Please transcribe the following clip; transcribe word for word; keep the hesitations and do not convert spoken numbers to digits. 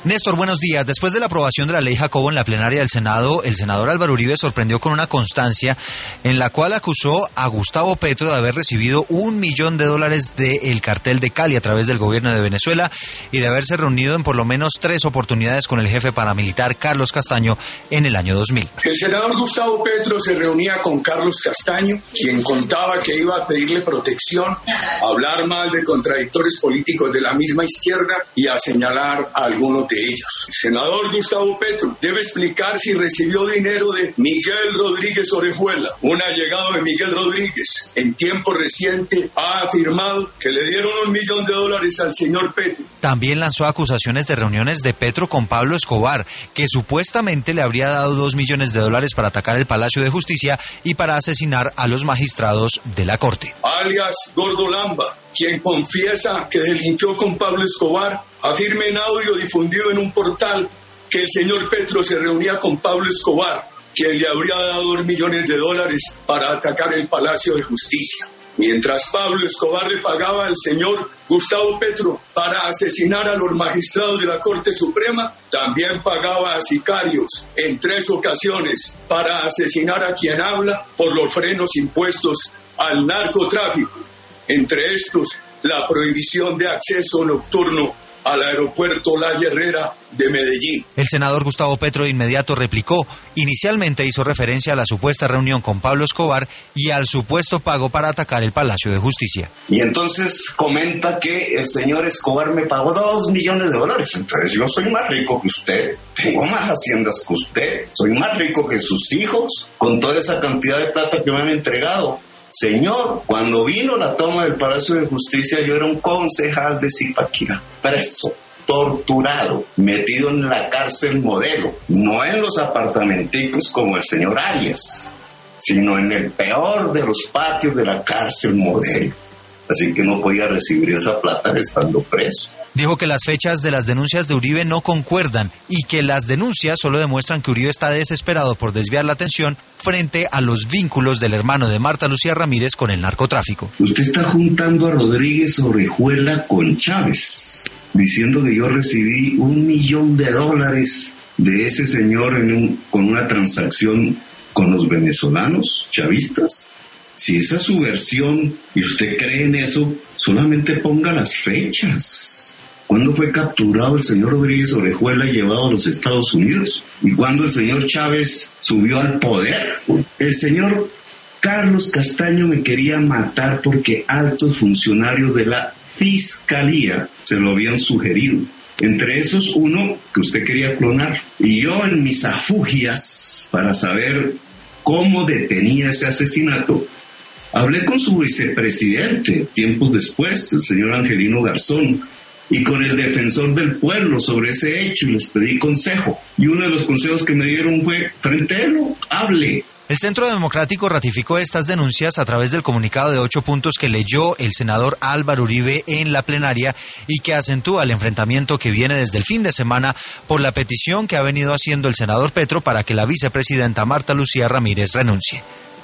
Néstor, buenos días. Después de la aprobación de la ley Jacobo en la plenaria del Senado, el senador Álvaro Uribe sorprendió con una constancia en la cual acusó a Gustavo Petro de haber recibido un millón de dólares del cartel de Cali a través del gobierno de Venezuela y de haberse reunido en por lo menos tres oportunidades con el jefe paramilitar Carlos Castaño en el año dos mil. El senador Gustavo Petro se reunía con Carlos Castaño, quien contaba que iba a pedirle protección, a hablar mal de contradictores políticos de la misma izquierda y a señalar a algunos de ellos. El senador Gustavo Petro debe explicar si recibió dinero de Miguel Rodríguez Orejuela. Un allegado de Miguel Rodríguez en tiempo reciente ha afirmado que le dieron un millón de dólares al señor Petro. También lanzó acusaciones de reuniones de Petro con Pablo Escobar, que supuestamente le habría dado dos millones de dólares para atacar el Palacio de Justicia y para asesinar a los magistrados de la Corte. Alias Gordo Lamba, quien confiesa que delinquió con Pablo Escobar, afirma en audio difundido en un portal que el señor Petro se reunía con Pablo Escobar, quien le habría dado dos millones de dólares para atacar el Palacio de Justicia. Mientras Pablo Escobar le pagaba al señor Gustavo Petro para asesinar a los magistrados de la Corte Suprema, también pagaba a sicarios en tres ocasiones para asesinar a quien habla por los frenos impuestos al narcotráfico. Entre estos, la prohibición de acceso nocturno al aeropuerto La Herrera de Medellín. El senador Gustavo Petro de inmediato replicó. Inicialmente hizo referencia a la supuesta reunión con Pablo Escobar y al supuesto pago para atacar el Palacio de Justicia. Y entonces comenta que el señor Escobar me pagó dos millones de dólares. Entonces yo soy más rico que usted, tengo más haciendas que usted, soy más rico que sus hijos, con toda esa cantidad de plata que me han entregado. Señor, cuando vino la toma del Palacio de Justicia, yo era un concejal de Zipaquirá, preso, torturado, metido en la cárcel modelo, no en los apartamenticos como el señor Arias, sino en el peor de los patios de la cárcel modelo. Así que no podía recibir esa plata estando preso. Dijo que las fechas de las denuncias de Uribe no concuerdan y que las denuncias solo demuestran que Uribe está desesperado por desviar la atención frente a los vínculos del hermano de Marta Lucía Ramírez con el narcotráfico. Usted está juntando a Rodríguez Orejuela con Chávez, diciendo que yo recibí un millón de dólares de ese señor en un, con una transacción con los venezolanos chavistas. Si esa es su versión y usted cree en eso, solamente ponga las fechas. ¿Cuándo fue capturado el señor Rodríguez Orejuela y llevado a los Estados Unidos? ¿Y cuándo el señor Chávez subió al poder? El señor Carlos Castaño me quería matar porque altos funcionarios de la Fiscalía se lo habían sugerido. Entre esos, uno que usted quería clonar. Y yo en mis afugias para saber cómo detenía ese asesinato, hablé con su vicepresidente tiempos después, el señor Angelino Garzón, y con el defensor del pueblo sobre ese hecho y les pedí consejo. Y uno de los consejos que me dieron fue, frentéelo, hable. El Centro Democrático ratificó estas denuncias a través del comunicado de ocho puntos que leyó el senador Álvaro Uribe en la plenaria y que acentúa el enfrentamiento que viene desde el fin de semana por la petición que ha venido haciendo el senador Petro para que la vicepresidenta Marta Lucía Ramírez renuncie.